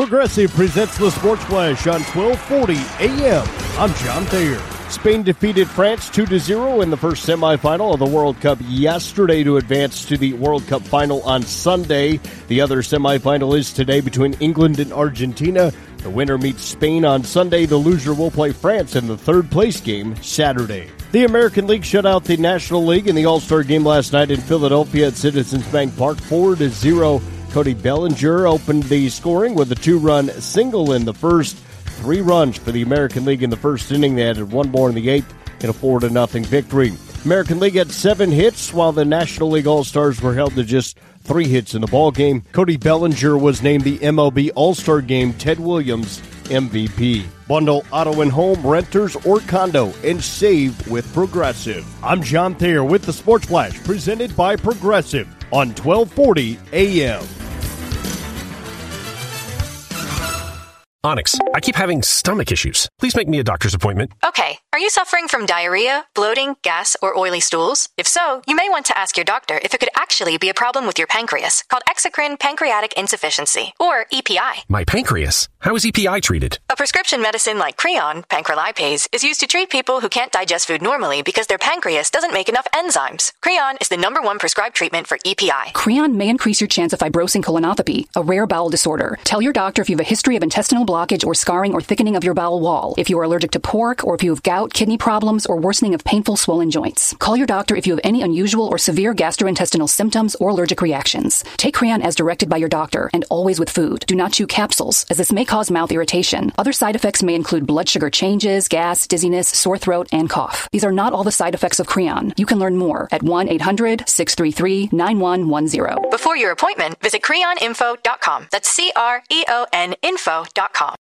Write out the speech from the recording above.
Progressive presents the Sports Flash on 1240 AM. I'm John Thayer. Spain defeated France 2-0 in the first semifinal of the World Cup yesterday to advance to the World Cup final on Sunday. The other semifinal is today between England and Argentina. The winner meets Spain on Sunday. The loser will play France in the third-place game Saturday. The American League shut out the National League in the All-Star game last night in Philadelphia at Citizens Bank Park 4-0. Cody Bellinger opened the scoring with a 2-run single in the first. 3 runs for the American League in the first inning. They added 1 more in the 8th in a 4-0 victory. American League had 7 hits, while the National League All-Stars were held to just 3 hits in the ballgame. Cody Bellinger was named the MLB All-Star Game Ted Williams MVP. Bundle auto and home, renters, or condo, and save with Progressive. I'm John Thayer with the Sports Flash, presented by Progressive on 1240 AM. Onyx, I keep having stomach issues. Please make me a doctor's appointment. Okay, are you suffering from diarrhea, bloating, gas, or oily stools? If so, you may want to ask your doctor if it could actually be a problem with your pancreas, called exocrine pancreatic insufficiency, or EPI. My pancreas? How is EPI treated? A prescription medicine like Creon, pancrelipase, is used to treat people who can't digest food normally because their pancreas doesn't make enough enzymes. Creon is the #1 prescribed treatment for EPI. Creon may increase your chance of fibrosing colonopathy, a rare bowel disorder. Tell your doctor if you have a history of intestinal blockage or scarring or thickening of your bowel wall, if you are allergic to pork, or if you have gout, kidney problems, or worsening of painful swollen joints. Call your doctor if you have any unusual or severe gastrointestinal symptoms or allergic reactions. Take Creon as directed by your doctor, and always with food. Do not chew capsules, as this may cause mouth irritation. Other side effects may include blood sugar changes, gas, dizziness, sore throat, and cough. These are not all the side effects of Creon. You can learn more at 1-800-633-9110. Before your appointment, visit creoninfo.com. That's CREON info.com.